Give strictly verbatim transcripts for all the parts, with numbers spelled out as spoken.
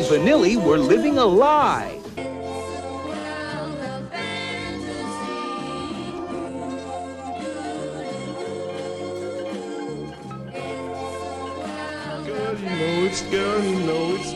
Vanilli were living a lie. Girl, you know it's, girl, you know it's.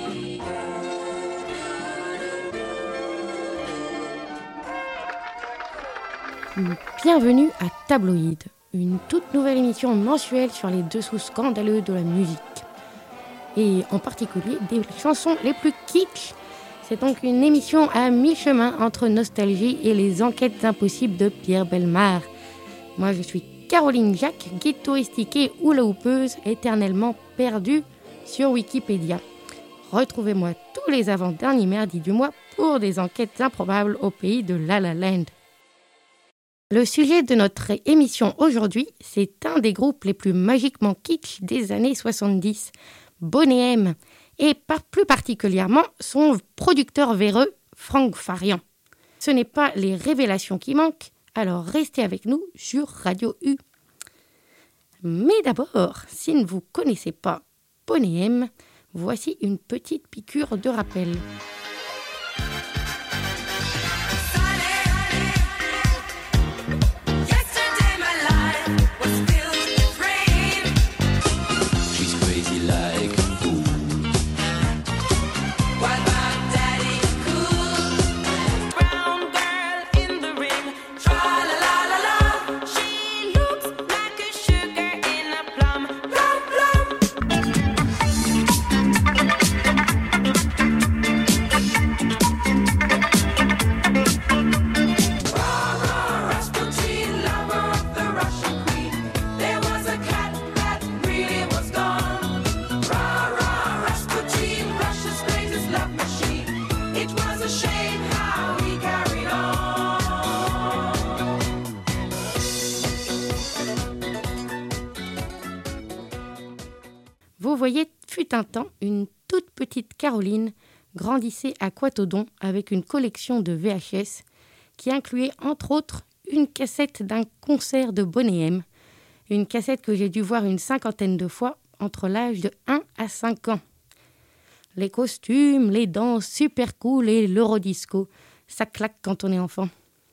Bienvenue à Tabloïd, une toute nouvelle émission mensuelle sur les dessous scandaleux de la musique. Et en particulier des chansons les plus kitsch. C'est donc une émission à mi-chemin entre nostalgie et les enquêtes impossibles de Pierre Bellemare. Moi je suis Caroline Jacques, guide touristique et hula hoopeuse, éternellement perdue sur Wikipédia. Retrouvez-moi tous les avant-derniers mardis du mois pour des enquêtes improbables au pays de La La Land. Le sujet de notre émission aujourd'hui, c'est un des groupes les plus magiquement kitsch des années soixante-dix, Boney M, et par plus particulièrement son producteur véreux, Franck Farian. Ce n'est pas les révélations qui manquent, alors restez avec nous sur Radio U. Mais d'abord, si ne vous connaissez pas Boney M, voici une petite piqûre de rappel. Vous voyez, fut un temps, une toute petite Caroline grandissait à Quatodon avec une collection de V H S qui incluait entre autres une cassette d'un concert de Boney M, une cassette que j'ai dû voir une cinquantaine de fois entre l'âge de un à cinq ans. Les costumes, les danses super cool et l'eurodisco, ça claque quand on est enfant.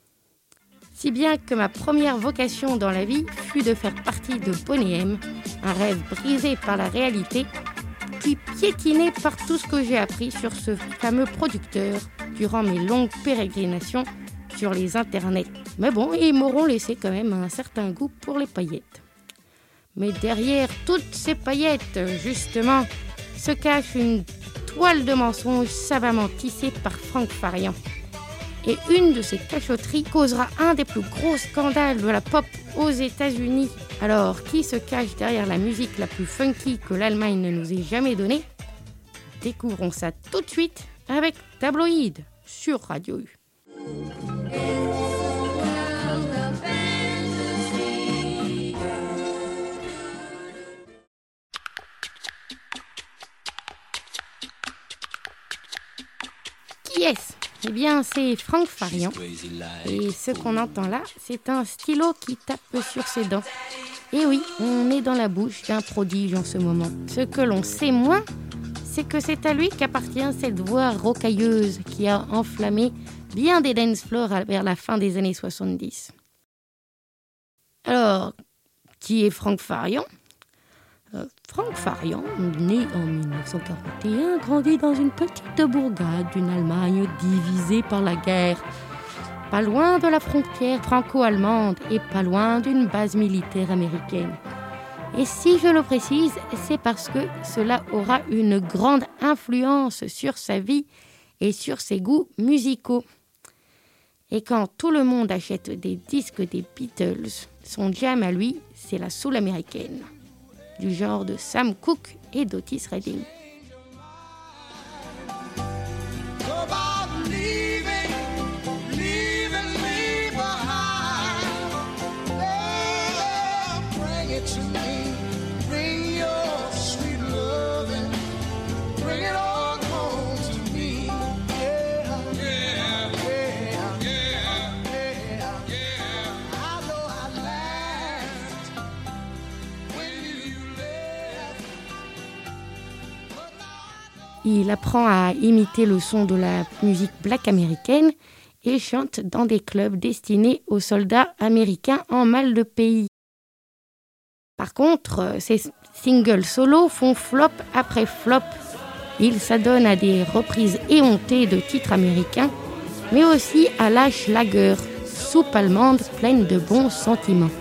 Si bien que ma première vocation dans la vie fut de faire partie de Boney M, un rêve brisé par la réalité, puis piétiné par tout ce que j'ai appris sur ce fameux producteur durant mes longues pérégrinations sur les internets. Mais bon, ils m'auront laissé quand même un certain goût pour les paillettes. Mais derrière toutes ces paillettes, justement, se cache une toile de mensonges savamment tissée par Franck Farian. Et une de ces cachotteries causera un des plus gros scandales de la pop aux États-Unis. Alors, qui se cache derrière la musique la plus funky que l'Allemagne ne nous ait jamais donnée ? Découvrons ça tout de suite avec Tabloïd sur Radio U. Qui est-ce ? Eh bien, c'est Franck Farian. Et ce qu'on entend là, c'est un stylo qui tape sur ses dents. Et oui, on est dans la bouche d'un prodige en ce moment. Ce que l'on sait moins, c'est que c'est à lui qu'appartient cette voix rocailleuse qui a enflammé bien des dance floors vers la fin des années soixante-dix. Alors, qui est Franck Farian ? Euh, Franck Farian, né en dix-neuf cent quarante et un, grandit dans une petite bourgade d'une Allemagne divisée par la guerre, pas loin de la frontière franco-allemande et pas loin d'une base militaire américaine. Et si je le précise, c'est parce que cela aura une grande influence sur sa vie et sur ses goûts musicaux. Et quand tout le monde achète des disques des Beatles, son jam à lui, c'est la soul américaine, du genre de Sam Cooke et d'Otis Redding. Il apprend à imiter le son de la musique black américaine et chante dans des clubs destinés aux soldats américains en mal de pays. Par contre, ses singles solo font flop après flop. Il s'adonne à des reprises éhontées de titres américains, mais aussi à la Schlager, soupe allemande pleine de bons sentiments.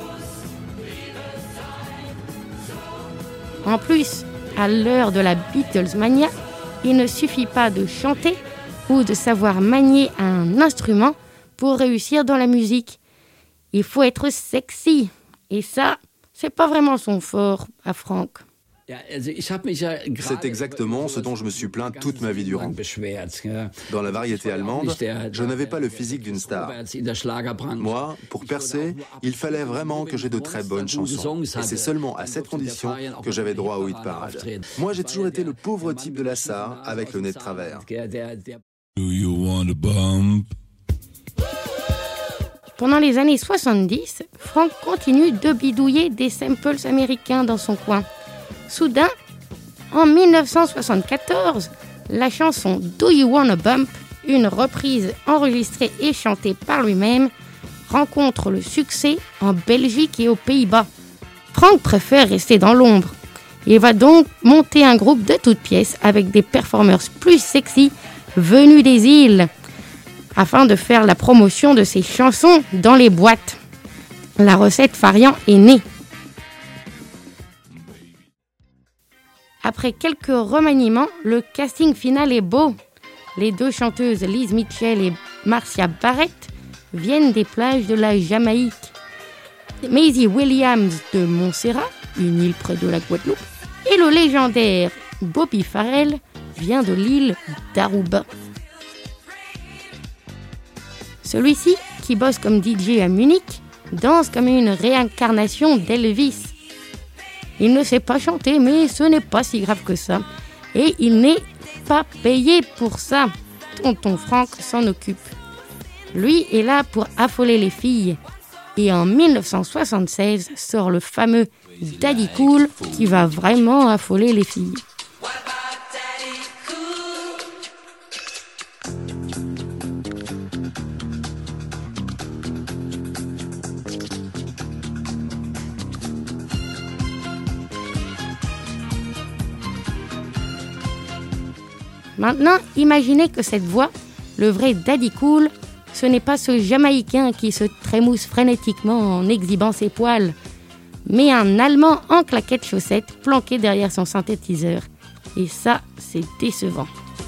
En plus, à l'heure de la Beatlesmania, il ne suffit pas de chanter ou de savoir manier un instrument pour réussir dans la musique. Il faut être sexy. Et ça, c'est pas vraiment son fort à Franck. C'est exactement ce dont je me suis plaint toute ma vie durant. Dans la variété allemande, je n'avais pas le physique d'une star. Moi, pour percer, il fallait vraiment que j'ai de très bonnes chansons. Et c'est seulement à cette condition que j'avais droit au hit parade. Moi, j'ai toujours été le pauvre type de la star avec le nez de travers. Do you want a bump? Pendant les années soixante-dix, Franck continue de bidouiller des samples américains dans son coin. Soudain, en dix-neuf cent soixante-quatorze, la chanson Do You Wanna Bump, une reprise enregistrée et chantée par lui-même, rencontre le succès en Belgique et aux Pays-Bas. Franck préfère rester dans l'ombre. Il va donc monter un groupe de toutes pièces avec des performeurs plus sexy venus des îles, afin de faire la promotion de ses chansons dans les boîtes. La recette Farian est née. Après quelques remaniements, le casting final est beau. Les deux chanteuses Liz Mitchell et Marcia Barrett viennent des plages de la Jamaïque. Maisie Williams de Montserrat, une île près de la Guadeloupe, et le légendaire Bobby Farrell vient de l'île d'Aruba. Celui-ci, qui bosse comme D J à Munich, danse comme une réincarnation d'Elvis. Il ne sait pas chanter, mais ce n'est pas si grave que ça. Et il n'est pas payé pour ça. Tonton Franck s'en occupe. Lui est là pour affoler les filles. Et en dix-neuf cent soixante-seize sort le fameux Daddy Cool qui va vraiment affoler les filles. Maintenant, imaginez que cette voix, le vrai Daddy Cool, ce n'est pas ce Jamaïcain qui se trémousse frénétiquement en exhibant ses poils, mais un Allemand en claquettes chaussettes planqué derrière son synthétiseur. Et ça, c'est décevant.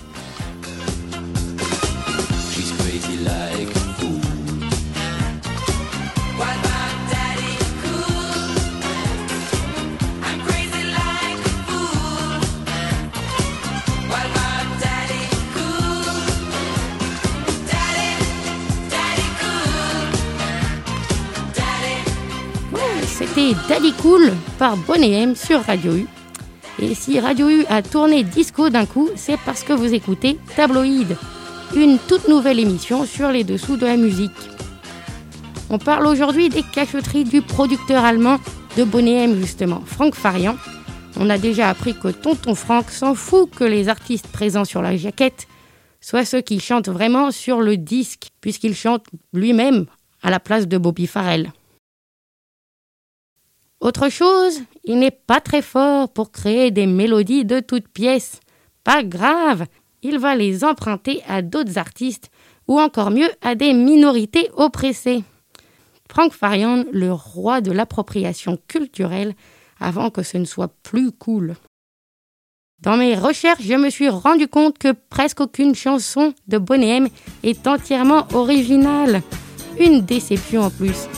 C'était Daddy Cool par Bonnet M sur Radio U. Et si Radio U a tourné disco d'un coup, c'est parce que vous écoutez Tabloïd, une toute nouvelle émission sur les dessous de la musique. On parle aujourd'hui des cachotteries du producteur allemand de Bonnet M justement, Franck Farian. On a déjà appris que Tonton Franck s'en fout que les artistes présents sur la jaquette soient ceux qui chantent vraiment sur le disque, puisqu'il chante lui-même à la place de Bobby Farrell. Autre chose, il n'est pas très fort pour créer des mélodies de toutes pièces. Pas grave, il va les emprunter à d'autres artistes ou encore mieux à des minorités oppressées. Franck Farian, le roi de l'appropriation culturelle avant que ce ne soit plus cool. Dans mes recherches, je me suis rendu compte que presque aucune chanson de Bonnet M est entièrement originale. Une déception en plus.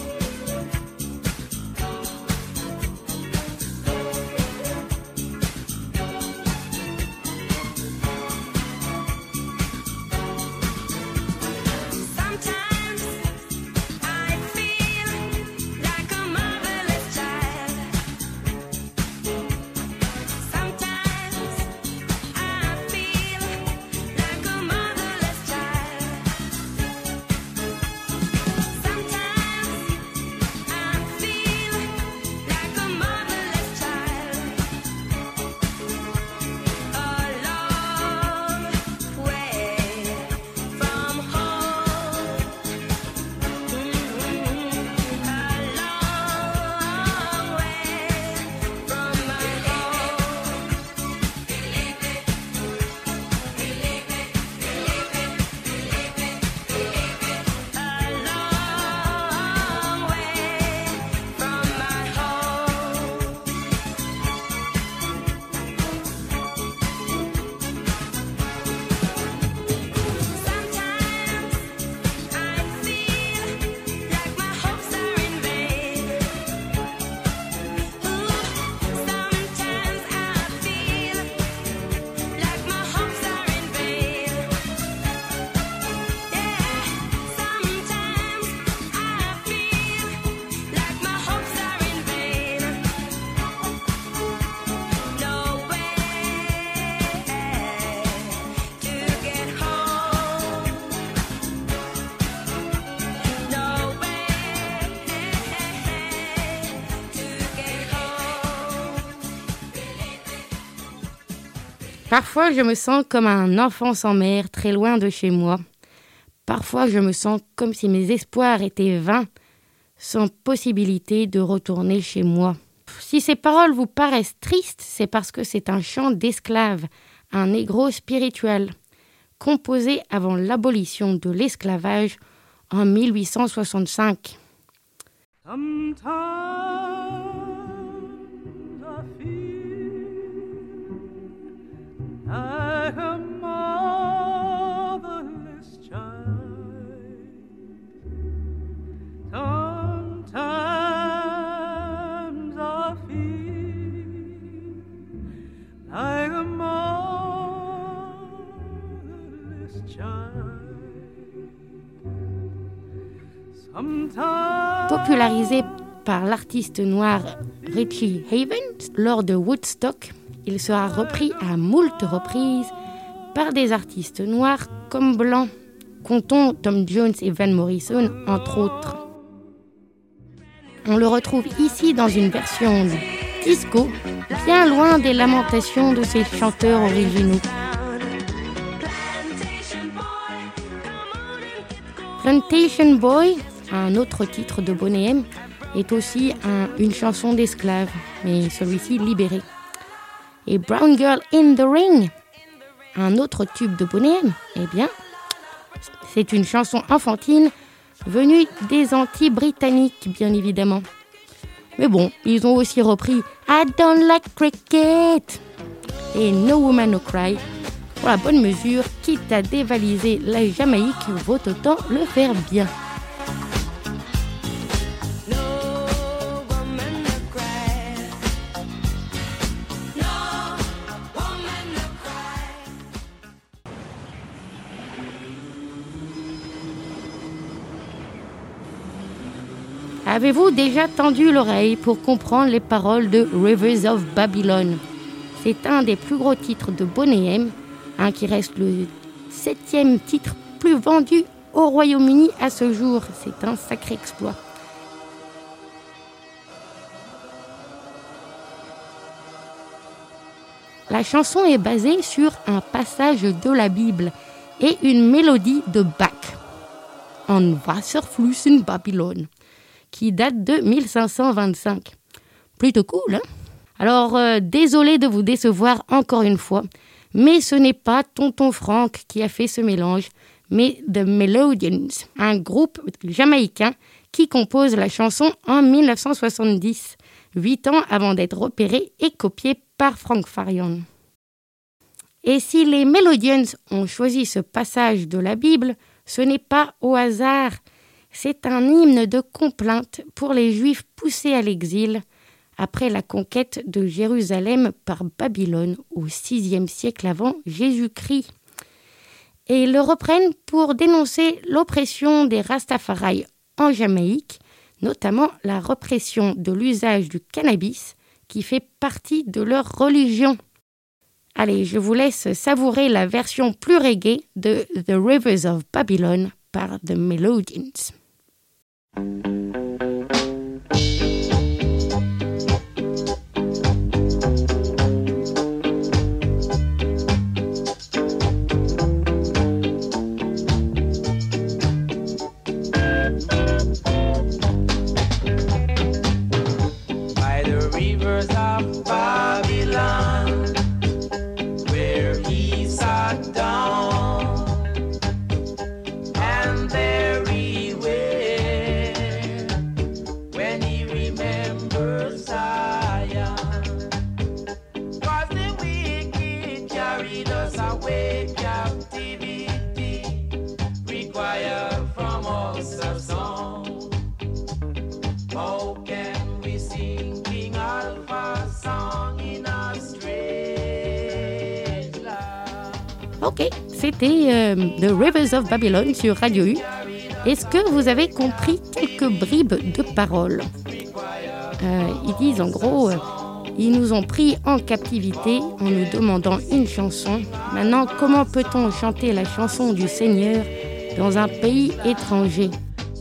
Parfois, je me sens comme un enfant sans mère, très loin de chez moi. Parfois, je me sens comme si mes espoirs étaient vains, sans possibilité de retourner chez moi. Si ces paroles vous paraissent tristes, c'est parce que c'est un chant d'esclave, un négro spirituel, composé avant l'abolition de l'esclavage en mille huit cent soixante-cinq. Sometimes I feel like a motherless child. Sometimes I feel like a motherless child. Sometimes. Popularisé par l'artiste noir Richie Havens lors de Woodstock, il sera repris à moult reprises par des artistes noirs comme blancs, comptons Tom Jones et Van Morrison, entre autres. On le retrouve ici dans une version disco, bien loin des lamentations de ses chanteurs originaux. Plantation Boy, un autre titre de Boney M, est aussi un, une chanson d'esclave, mais celui-ci libéré. Et Brown Girl in the Ring, un autre tube de Boney M, eh bien, c'est une chanson enfantine venue des Antilles britanniques, bien évidemment. Mais bon, ils ont aussi repris I Don't Like Cricket et No Woman No Cry. Pour la bonne mesure, quitte à dévaliser la Jamaïque, vaut autant le faire bien. Avez-vous déjà tendu l'oreille pour comprendre les paroles de Rivers of Babylon? C'est un des plus gros titres de Boney M, hein, qui reste le septième titre plus vendu au Royaume-Uni à ce jour. C'est un sacré exploit. La chanson est basée sur un passage de la Bible et une mélodie de Bach, En Wasserfluss in Babylon, qui date de mille cinq cent vingt-cinq. Plutôt cool, hein? Alors, euh, désolé de vous décevoir encore une fois, mais ce n'est pas Tonton Frank qui a fait ce mélange, mais The Melodians, un groupe jamaïcain qui compose la chanson en mille neuf cent soixante-dix, huit ans avant d'être repéré et copié par Frank Farian. Et si les Melodians ont choisi ce passage de la Bible, ce n'est pas au hasard. C'est un hymne de complainte pour les Juifs poussés à l'exil après la conquête de Jérusalem par Babylone au sixième siècle avant Jésus-Christ. Et ils le reprennent pour dénoncer l'oppression des Rastafari en Jamaïque, notamment la répression de l'usage du cannabis qui fait partie de leur religion. Allez, je vous laisse savourer la version plus reggae de The Rivers of Babylon par The Melodians. By the rivers of Babylon, where he sat down, and there he went when he remembered Zion. 'Cause the wicked carried us away, captivity required from us a song. How can we sing King Alpha's song in a strange land? Ok, c'était euh, The Rivers of Babylon sur Radio U. Est-ce que vous avez compris quelques bribes de paroles? euh, Ils disent en gros, euh, ils nous ont pris en captivité en nous demandant une chanson. Maintenant, comment peut-on chanter la chanson du Seigneur dans un pays étranger?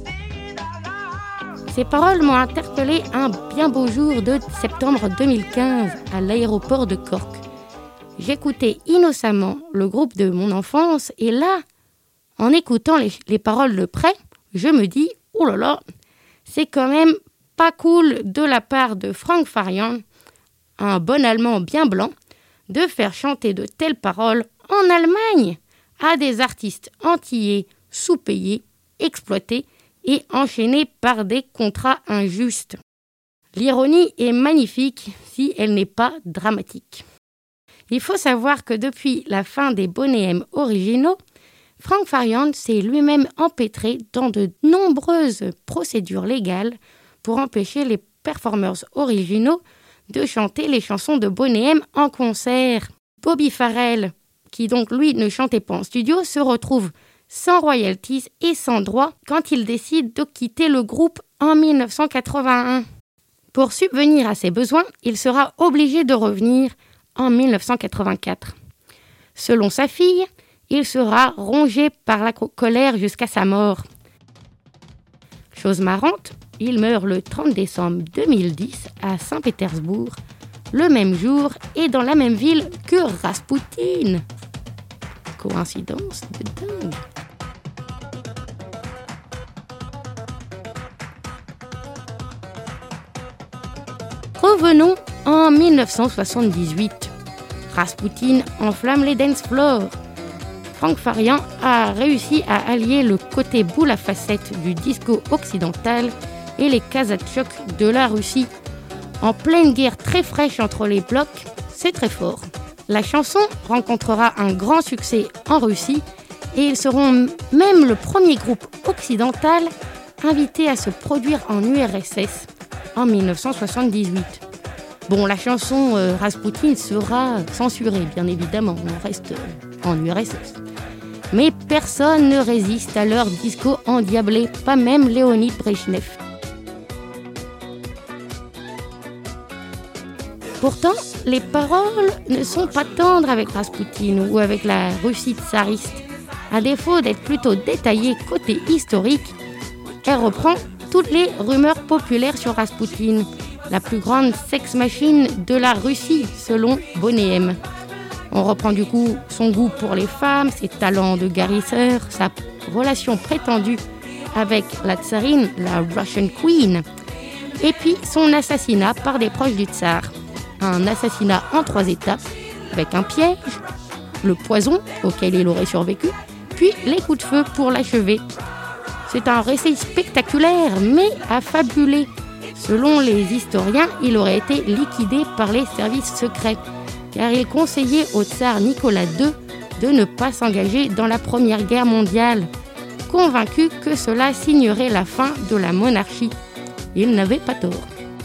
Ces paroles m'ont interpellé un bien beau jour de septembre deux mille quinze à l'aéroport de Cork. j'écoutais innocemment le groupe de mon enfance et là, en écoutant les, les paroles de près, je me dis, oh là là, c'est quand même pas cool de la part de Frank Farian, un bon Allemand bien blanc, de faire chanter de telles paroles en Allemagne à des artistes antillais sous-payés, exploités et enchaînés par des contrats injustes. L'ironie est magnifique si elle n'est pas dramatique. Il faut savoir que depuis la fin des Boney M originaux, Frank Farian s'est lui-même empêtré dans de nombreuses procédures légales pour empêcher les performers originaux de chanter les chansons de Boney M en concert. Bobby Farrell, qui donc lui ne chantait pas en studio, se retrouve sans royalties et sans droit quand il décide de quitter le groupe en dix-neuf cent quatre-vingt-un. Pour subvenir à ses besoins, il sera obligé de revenir en dix-neuf cent quatre-vingt-quatre. Selon sa fille, il sera rongé par la colère jusqu'à sa mort. Chose marrante, il meurt le trente décembre deux mille dix à Saint-Pétersbourg, le même jour et dans la même ville que Rasputin. Coïncidence de dingue. Revenons en dix-neuf cent soixante-dix-huit. Rasputin enflamme les dance floors. Frank Farian a réussi à allier le côté boule à facettes du disco occidental et les kazatchoks de la Russie. En pleine guerre très fraîche entre les blocs, c'est très fort. La chanson rencontrera un grand succès en Russie et ils seront même le premier groupe occidental invité à se produire en U R S S en dix-neuf cent soixante-dix-huit. Bon, la chanson euh, Rasputin sera censurée, bien évidemment, on reste euh, en U R S S. Mais personne ne résiste à leur disco endiablé, pas même Léonid Brejnev. Pourtant, les paroles ne sont pas tendres avec Rasputin ou avec la Russie tsariste. À défaut d'être plutôt détaillée côté historique, elle reprend toutes les rumeurs populaires sur Rasputin, la plus grande sex machine de la Russie selon Boney M. On reprend du coup son goût pour les femmes, ses talents de guérisseur, sa relation prétendue avec la tsarine, la Russian Queen, et puis son assassinat par des proches du tsar. Un assassinat en trois étapes, avec un piège, le poison auquel il aurait survécu, puis les coups de feu pour l'achever. C'est un récit spectaculaire, mais affabulé. Selon les historiens, il aurait été liquidé par les services secrets, car il conseillait au tsar Nicolas deux de ne pas s'engager dans la Première Guerre mondiale, convaincu que cela signerait la fin de la monarchie. Il n'avait pas tort.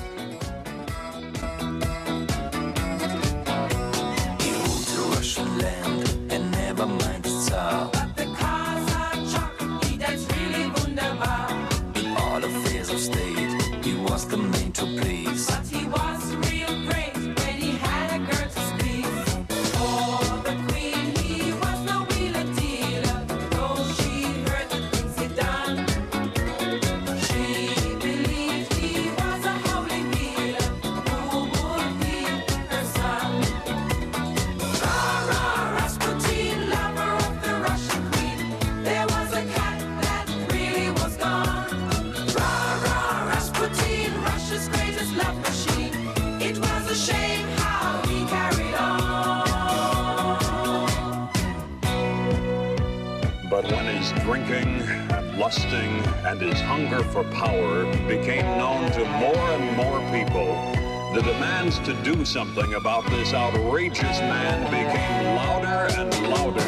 But when his drinking, lusting, and his hunger for power became known to more and more people, the demands to do something about this outrageous man became louder and louder.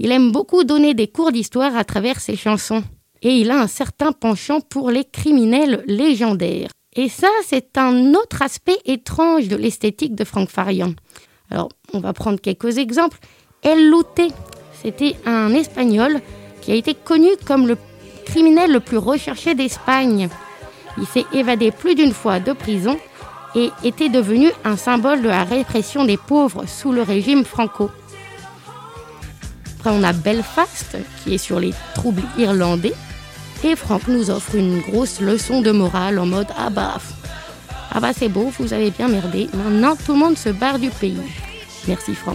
Il aime beaucoup donner des cours d'histoire à travers ses chansons. Et il a un certain penchant pour les criminels légendaires. Et ça, c'est un autre aspect étrange de l'esthétique de Frank Farian. Alors, on va prendre quelques exemples. El Lute, c'était un Espagnol qui a été connu comme le criminel le plus recherché d'Espagne. Il s'est évadé plus d'une fois de prison et était devenu un symbole de la répression des pauvres sous le régime Franco. Après, on a Belfast, qui est sur les troubles irlandais. Et Frank nous offre une grosse leçon de morale en mode « Ah bah, ah bah c'est beau, vous avez bien merdé, maintenant tout le monde se barre du pays. » Merci Frank.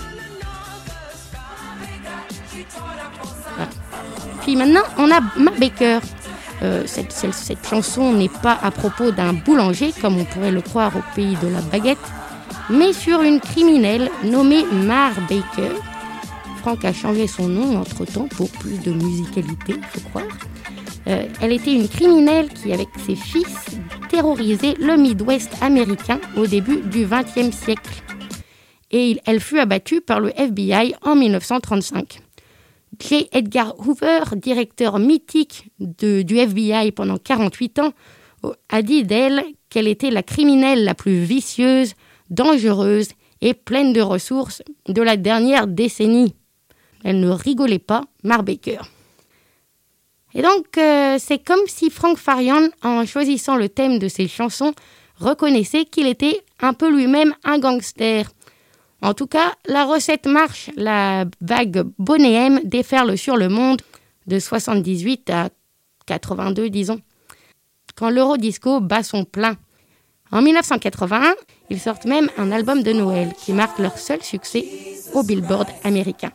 Voilà. Puis maintenant, on a Ma Baker. Euh, cette, cette, cette chanson n'est pas à propos d'un boulanger, comme on pourrait le croire au pays de la baguette, mais sur une criminelle nommée Mar Baker. Frank a changé son nom entre-temps pour plus de musicalité, il faut croire. Euh, elle était une criminelle qui, avec ses fils, terrorisait le Midwest américain au début du vingtième siècle. Et il, elle fut abattue par le F B I en dix-neuf cent trente-cinq. J. Edgar Hoover, directeur mythique de, du F B I pendant quarante-huit ans, a dit d'elle qu'elle était la criminelle la plus vicieuse, dangereuse et pleine de ressources de la dernière décennie. Elle ne rigolait pas, Mar Baker. Et donc, euh, c'est comme si Frank Farian, en choisissant le thème de ses chansons, reconnaissait qu'il était un peu lui-même un gangster. En tout cas, la recette marche. La vague Boney M déferle sur le monde de soixante-dix-huit à quatre-vingt-deux, disons, quand l'Eurodisco bat son plein. En dix-neuf cent quatre-vingt-un, ils sortent même un album de Noël qui marque leur seul succès au Billboard américain.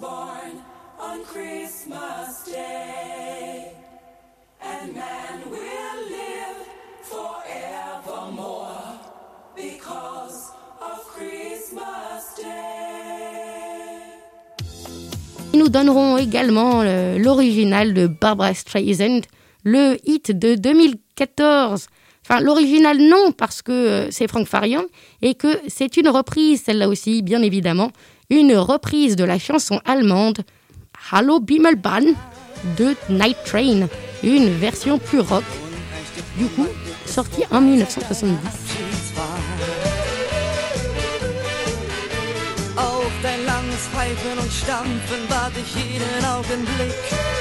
Ils nous donneront également euh, l'original de Barbra Streisand, le hit de deux mille quatorze. Enfin, l'original non, parce que euh, c'est Frank Farian et que c'est une reprise, celle-là aussi, bien évidemment, une reprise de la chanson allemande Hallo Bimmelbahn de Night Train, une version plus rock, du coup, sortie en dix-neuf cent soixante-dix. Auf dein langes Pfeifen und Stampfen warte ich jeden Augenblick.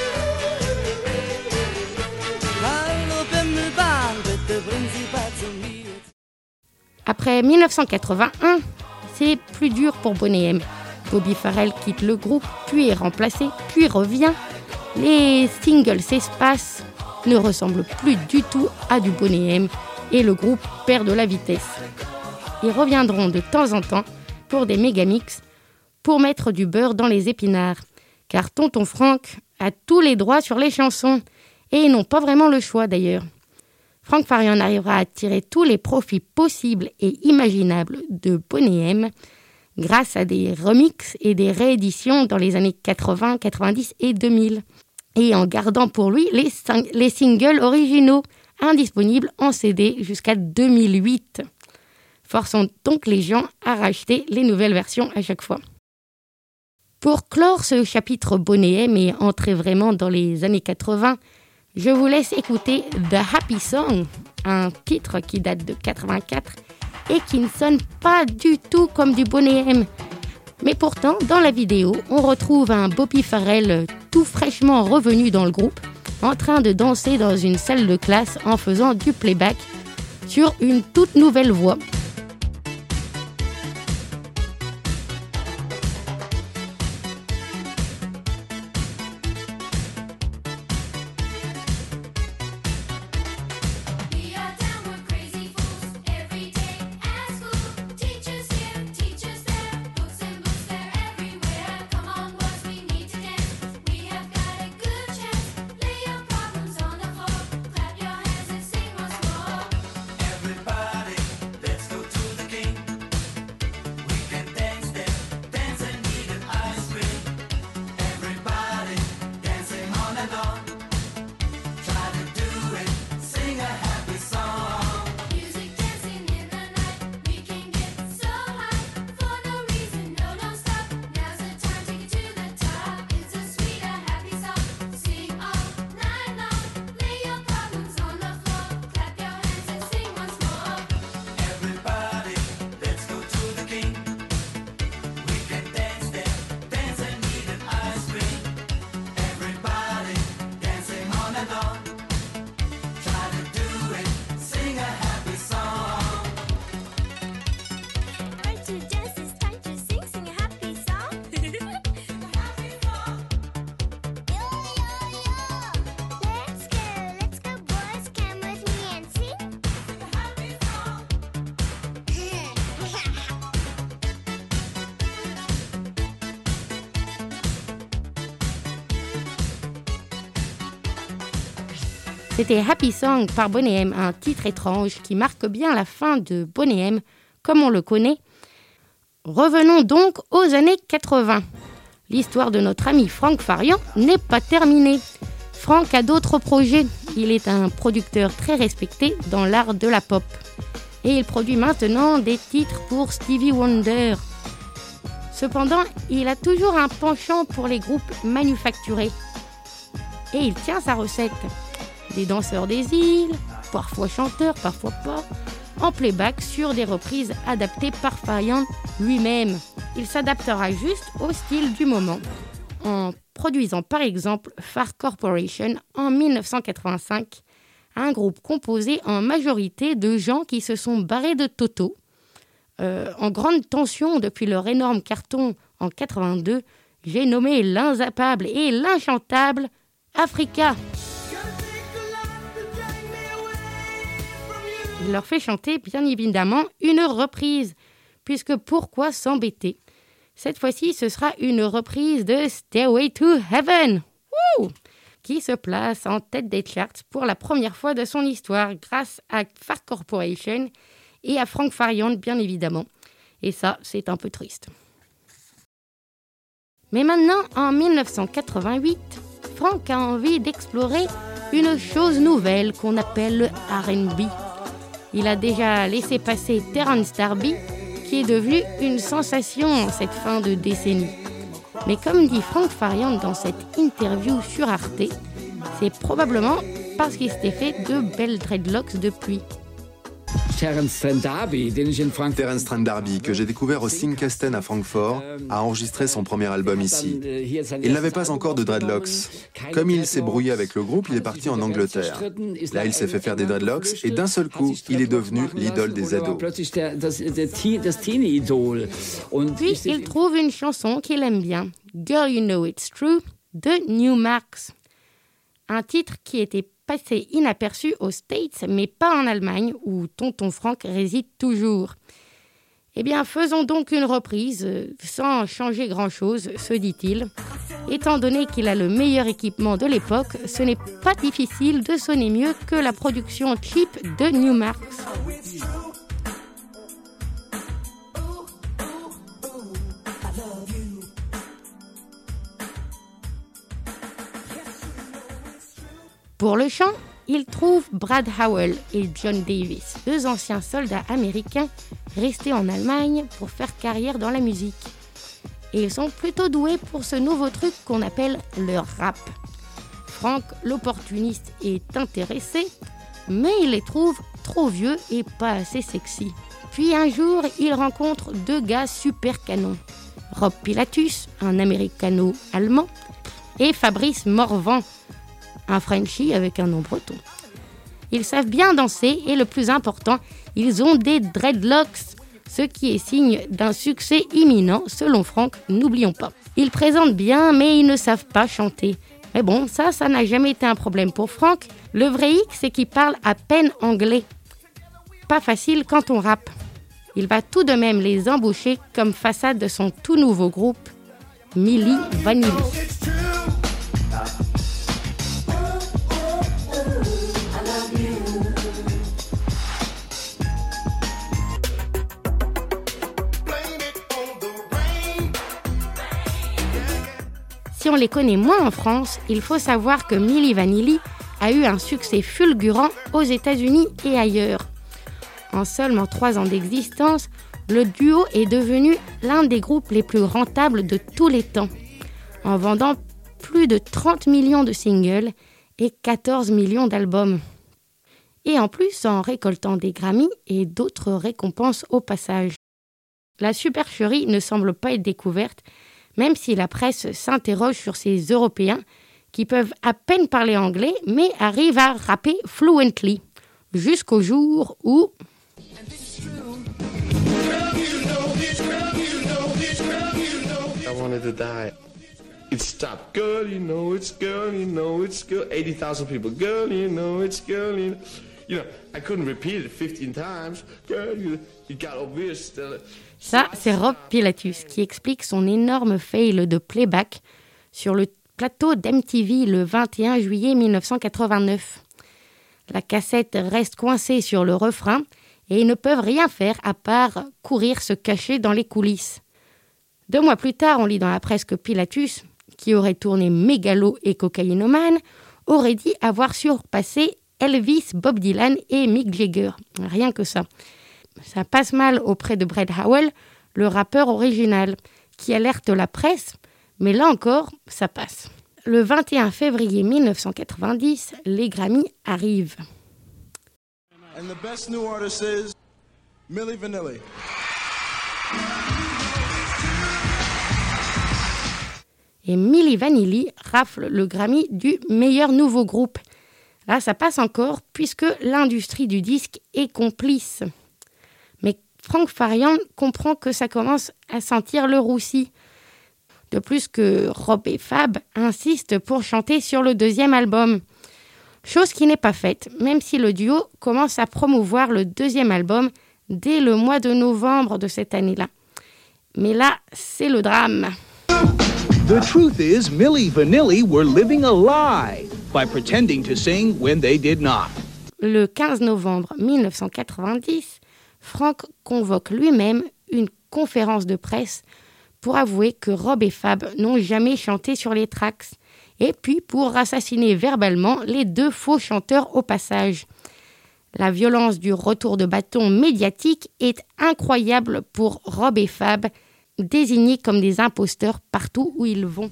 Hallo Bimmelbahn, bitte bring sie bald zu mir. Après dix-neuf cent quatre-vingt-un, c'est plus dur pour Boney M. Bobby Farrell quitte le groupe, puis est remplacé, puis revient. Les singles s'espacent, ne ressemblent plus du tout à du Boney M et le groupe perd de la vitesse. Ils reviendront de temps en temps pour des méga-mix, pour mettre du beurre dans les épinards. Car Tonton Frank a tous les droits sur les chansons, et ils n'ont pas vraiment le choix d'ailleurs. Frank Farian arrivera à tirer tous les profits possibles et imaginables de Boney M grâce à des remixes et des rééditions dans les années quatre-vingts, quatre-vingt-dix et deux mille. Et en gardant pour lui les, sing- les singles originaux, indisponibles en C D jusqu'à deux mille huit. Forçant donc les gens à racheter les nouvelles versions à chaque fois. Pour clore ce chapitre Boney M et entrer vraiment dans les années quatre-vingts, je vous laisse écouter The Happy Song, un titre qui date de quatre-vingt-quatre et qui ne sonne pas du tout comme du Boney M. Mais pourtant, dans la vidéo, on retrouve un Bobby Farrell tout fraîchement revenu dans le groupe, en train de danser dans une salle de classe en faisant du playback sur une toute nouvelle voix. Let's C'était Happy Song par Boney M, un titre étrange qui marque bien la fin de Boney M, comme on le connaît. Revenons donc aux années quatre-vingts. L'histoire de notre ami Frank Farian n'est pas terminée. Frank a d'autres projets. Il est un producteur très respecté dans l'art de la pop. Et il produit maintenant des titres pour Stevie Wonder. Cependant, il a toujours un penchant pour les groupes manufacturés. Et il tient sa recette. Des danseurs des îles, parfois chanteurs, parfois pas, en playback sur des reprises adaptées par Farian lui-même. Il s'adaptera juste au style du moment, en produisant par exemple Far Corporation en dix-neuf cent quatre-vingt-cinq, un groupe composé en majorité de gens qui se sont barrés de Toto. Euh, en grande tension depuis leur énorme carton en quatre-vingt-deux, j'ai nommé l'inzappable et l'inchantable Africa. Il leur fait chanter bien évidemment une reprise, puisque pourquoi s'embêter ? Cette fois-ci, ce sera une reprise de Stairway to Heaven, Woo qui se place en tête des charts pour la première fois de son histoire grâce à Far Corporation et à Frank Farian, bien évidemment. Et ça, c'est un peu triste. Mais maintenant, en dix-neuf cent quatre-vingt-huit, Frank a envie d'explorer une chose nouvelle qu'on appelle le R and B. Il a déjà laissé passer Terence Darby, qui est devenu une sensation en cette fin de décennie. Mais comme dit Frank Farian dans cette interview sur Arte, c'est probablement parce qu'il s'était fait de belles dreadlocks depuis. Terence Trent D'Arby, Terence Trent D'Arby, que j'ai découvert au Singkasten à Francfort, a enregistré son premier album ici. Il n'avait pas encore de dreadlocks. Comme il s'est brouillé avec le groupe, il est parti en Angleterre. Là, il s'est fait faire des dreadlocks et d'un seul coup, il est devenu l'idole des ados. Puis, il trouve une chanson qu'il aime bien, Girl You Know It's True, de Newmarks. Un titre qui était passé inaperçu aux States, mais pas en Allemagne, où Tonton Frank réside toujours. Eh bien, faisons donc une reprise, sans changer grand-chose, se dit-il. Étant donné qu'il a le meilleur équipement de l'époque, ce n'est pas difficile de sonner mieux que la production cheap de Newmarks. Pour le chant, il trouve Brad Howell et John Davis, deux anciens soldats américains restés en Allemagne pour faire carrière dans la musique. Et ils sont plutôt doués pour ce nouveau truc qu'on appelle le rap. Frank, l'opportuniste, est intéressé, mais il les trouve trop vieux et pas assez sexy. Puis un jour, il rencontre deux gars super canons. Rob Pilatus, un américano-allemand, et Fabrice Morvan, un Frenchie avec un nom breton. Ils savent bien danser et le plus important, ils ont des dreadlocks, ce qui est signe d'un succès imminent selon Frank, n'oublions pas. Ils présentent bien mais ils ne savent pas chanter. Mais bon, ça, ça n'a jamais été un problème pour Frank. Le vrai hic, c'est qu'ils parlent à peine anglais. Pas facile quand on rappe. Il va tout de même les embaucher comme façade de son tout nouveau groupe, Milli Vanilli. Si on les connaît moins en France, il faut savoir que Milli Vanilli a eu un succès fulgurant aux États-Unis et ailleurs. En seulement trois ans d'existence, le duo est devenu l'un des groupes les plus rentables de tous les temps, en vendant plus de trente millions de singles et quatorze millions d'albums. Et en plus en récoltant des Grammy et d'autres récompenses au passage. La supercherie ne semble pas être découverte, même si la presse s'interroge sur ces Européens qui peuvent à peine parler anglais, mais arrivent à rapper fluently, jusqu'au jour où... I wanted to die. It stopped. Girl, you know it's girl, you know it's girl. eighty thousand people. Girl, you know it's girl, you know. You know, I couldn't repeat it fifteen times. Girl, you, you got obvious. Ça, c'est Rob Pilatus qui explique son énorme fail de playback sur le plateau d'M T V le vingt et un juillet dix-neuf cent quatre-vingt-neuf. La cassette reste coincée sur le refrain et ils ne peuvent rien faire à part courir se cacher dans les coulisses. Deux mois plus tard, on lit dans la presse que Pilatus, qui aurait tourné mégalo et cocaïnomane, aurait dit avoir surpassé Elvis, Bob Dylan et Mick Jagger. Rien que ça. Ça passe mal auprès de Brett Howell, le rappeur original, qui alerte la presse, mais là encore, ça passe. Le vingt et un février mille neuf cent quatre-vingt-dix, les Grammy arrivent. And the best new artist is Milli Vanilli. Et Milli Vanilli rafle le Grammy du meilleur nouveau groupe. Là, ça passe encore puisque l'industrie du disque est complice. Mais Frank Farian comprend que ça commence à sentir le roussi. De plus que Rob et Fab insistent pour chanter sur le deuxième album. Chose qui n'est pas faite, même si le duo commence à promouvoir le deuxième album dès le mois de novembre de cette année-là. Mais là, c'est le drame. The truth is, Milli Vanilli were living a lie by pretending to sing when they did not. Le quinze novembre mille neuf cent quatre-vingt-dix, Frank convoque lui-même une conférence de presse pour avouer que Rob et Fab n'ont jamais chanté sur les tracks, et puis pour assassiner verbalement les deux faux chanteurs au passage. La violence du retour de bâton médiatique est incroyable pour Rob et Fab, désignés comme des imposteurs partout où ils vont.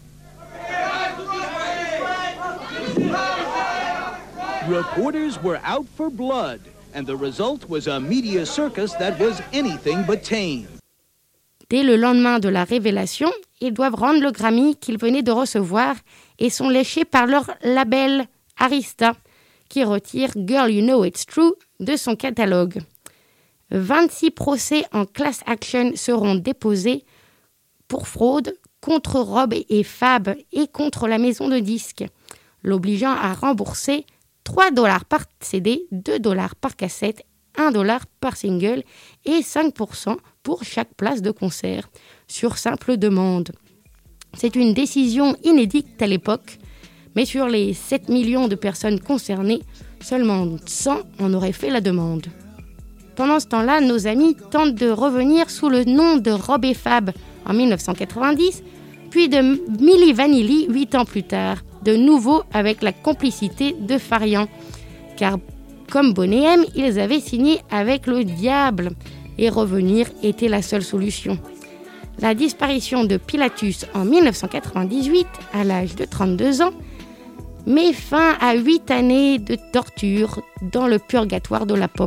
Reporters were out for blood, and the result was a media circus that was anything but tame. Dès le lendemain de la révélation, ils doivent rendre le Grammy qu'ils venaient de recevoir et sont léchés par leur label Arista, qui retire Girl You Know It's True de son catalogue. vingt-six procès en class action seront déposés pour fraude contre Rob et Fab et contre la maison de disques, l'obligeant à rembourser trois dollars par C D, deux dollars par cassette, un dollar par single et cinq pour cent pour chaque place de concert, sur simple demande. C'est une décision inédite à l'époque, mais sur les sept millions de personnes concernées, seulement cent en auraient fait la demande. Pendant ce temps-là, nos amis tentent de revenir sous le nom de Rob et Fab en mille neuf cent quatre-vingt-dix, puis de Milli Vanilli huit ans plus tard, de nouveau avec la complicité de Farian, car comme Boney M, ils avaient signé avec le diable, et revenir était la seule solution. La disparition de Pilatus en mille neuf cent quatre-vingt-dix-huit, à l'âge de trente-deux ans, met fin à huit années de torture dans le purgatoire de la pop.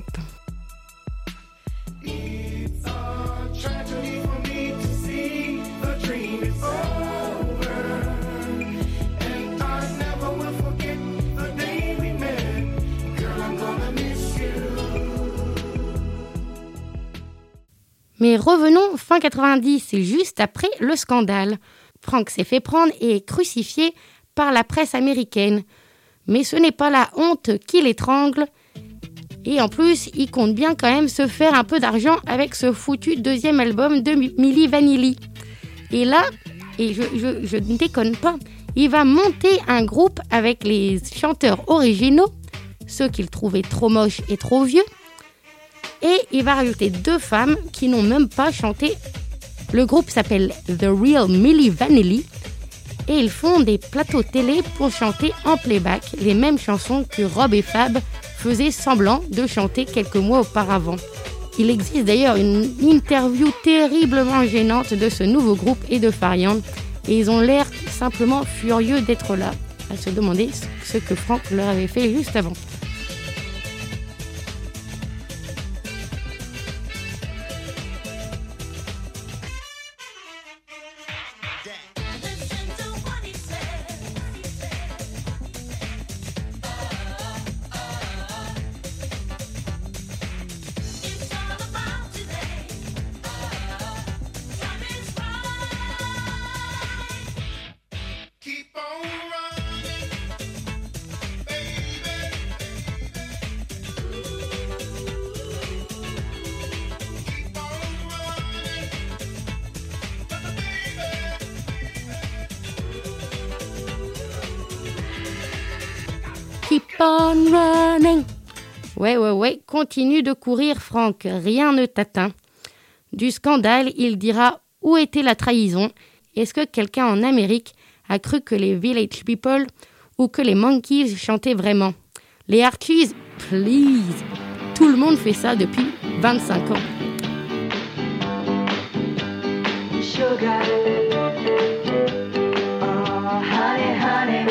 Mais revenons fin quatre-vingt-dix, c'est juste après le scandale. Frank s'est fait prendre et est crucifié par la presse américaine. Mais ce n'est pas la honte qui l'étrangle. Et en plus, il compte bien quand même se faire un peu d'argent avec ce foutu deuxième album de Milli Vanilli. Et là, et je, je, je ne déconne pas, il va monter un groupe avec les chanteurs originaux, ceux qu'il trouvait trop moches et trop vieux. Et il va rajouter deux femmes qui n'ont même pas chanté. Le groupe s'appelle The Real Milli Vanilli et ils font des plateaux télé pour chanter en playback les mêmes chansons que Rob et Fab faisaient semblant de chanter quelques mois auparavant. Il existe d'ailleurs une interview terriblement gênante de ce nouveau groupe et de Farian et ils ont l'air simplement furieux d'être là, à se demander ce que Frank leur avait fait juste avant. Keep on running, Ouais, ouais, ouais, continue de courir, Franck, rien ne t'atteint. Du scandale, il dira où était la trahison. Est-ce que quelqu'un en Amérique a cru que les Village People ou que les Monkees chantaient vraiment? Les Archies, please. Tout le monde fait ça depuis vingt-cinq ans. Sugar, oh honey, honey,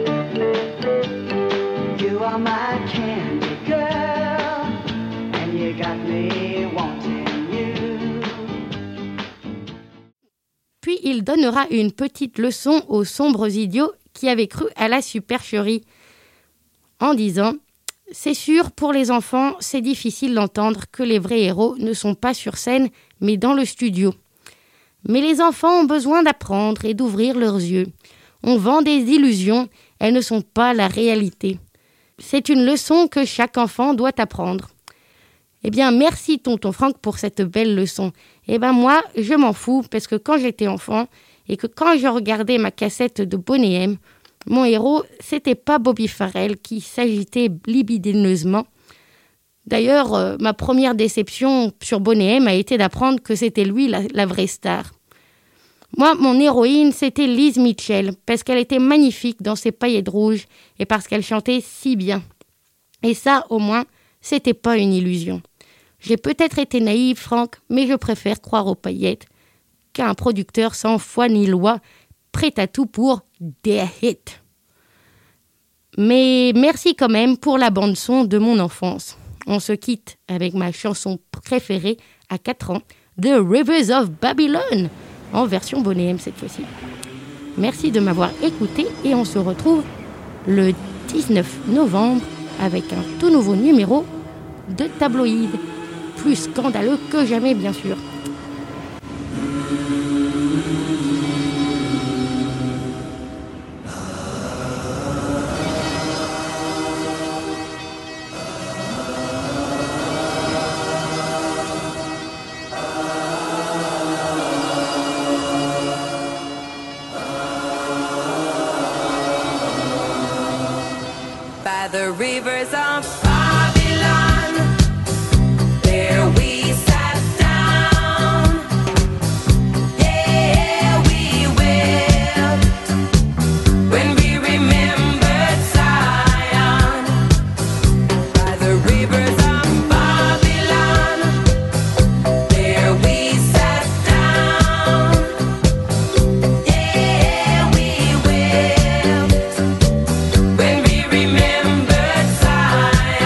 you are my candy girl, and you got me wanting you. Puis il donnera une petite leçon aux sombres idiots qui avaient cru à la supercherie en disant « C'est sûr, pour les enfants, c'est difficile d'entendre que les vrais héros ne sont pas sur scène, mais dans le studio. Mais les enfants ont besoin d'apprendre et d'ouvrir leurs yeux. On vend des illusions, elles ne sont pas la réalité. C'est une leçon que chaque enfant doit apprendre. » Eh bien, merci tonton Franck pour cette belle leçon. Eh bien moi, je m'en fous, parce que quand j'étais enfant, et que quand je regardais ma cassette de Boney M, mon héros, c'était pas Bobby Farrell qui s'agitait libidineusement. D'ailleurs, euh, ma première déception sur Boney M a été d'apprendre que c'était lui la, la vraie star. Moi, mon héroïne, c'était Liz Mitchell, parce qu'elle était magnifique dans ses paillettes rouges et parce qu'elle chantait si bien. Et ça, au moins, c'était pas une illusion. J'ai peut-être été naïve, Franck, mais je préfère croire aux paillettes qu'à un producteur sans foi ni loi, prêt à tout pour des hits. Mais merci quand même pour la bande-son de mon enfance. On se quitte avec ma chanson préférée à quatre ans, The Rivers of Babylon, en version Boney M cette fois-ci. Merci de m'avoir écouté et on se retrouve le dix-neuf novembre avec un tout nouveau numéro de Tabloïd, plus scandaleux que jamais bien sûr. By the rivers of Babylon, there we sat down. Yeah, we will, when we remembered Zion. By the rivers of Babylon, there we sat down. Yeah, we will, when we remember Zion.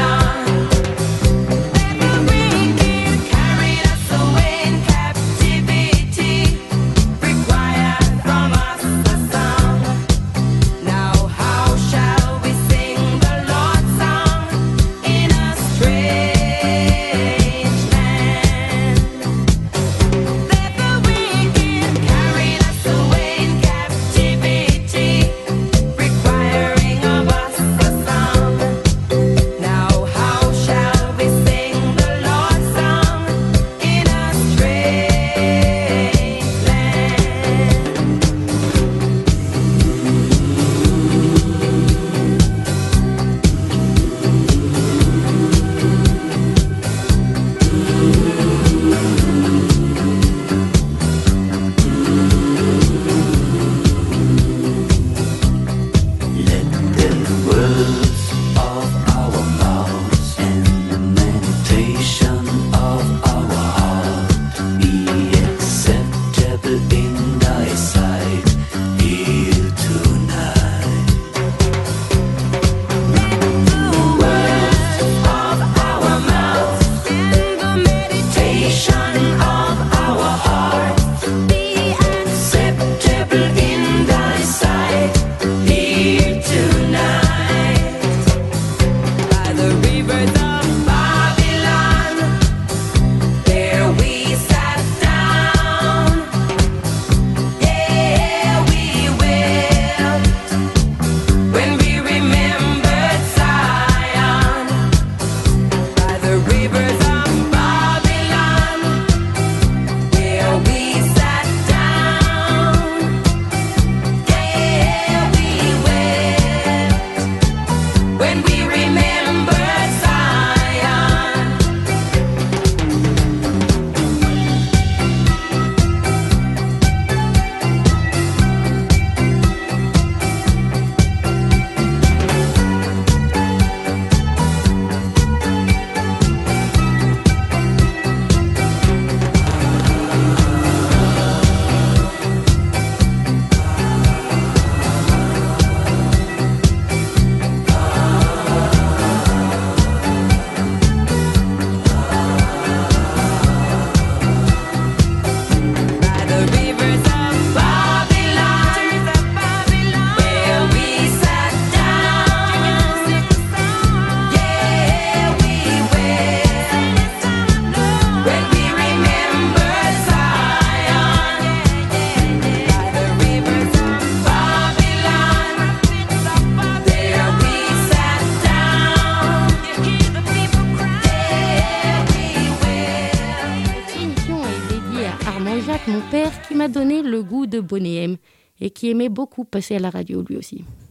charmant Jacques, mon père, qui m'a donné le goût de Boney M et qui aimait beaucoup passer à la radio lui aussi.